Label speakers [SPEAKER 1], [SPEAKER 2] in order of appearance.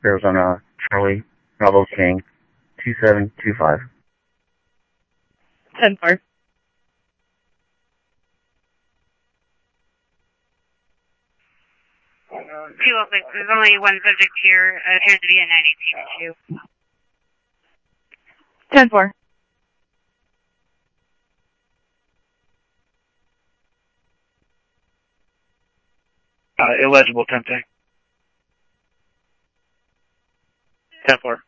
[SPEAKER 1] Arizona, Charlie, Bravo King, 2725.
[SPEAKER 2] 10-4.
[SPEAKER 3] There's only one subject here. Appears to be a 92.
[SPEAKER 2] 10-4.
[SPEAKER 4] Illegible, 10-10. 10-4.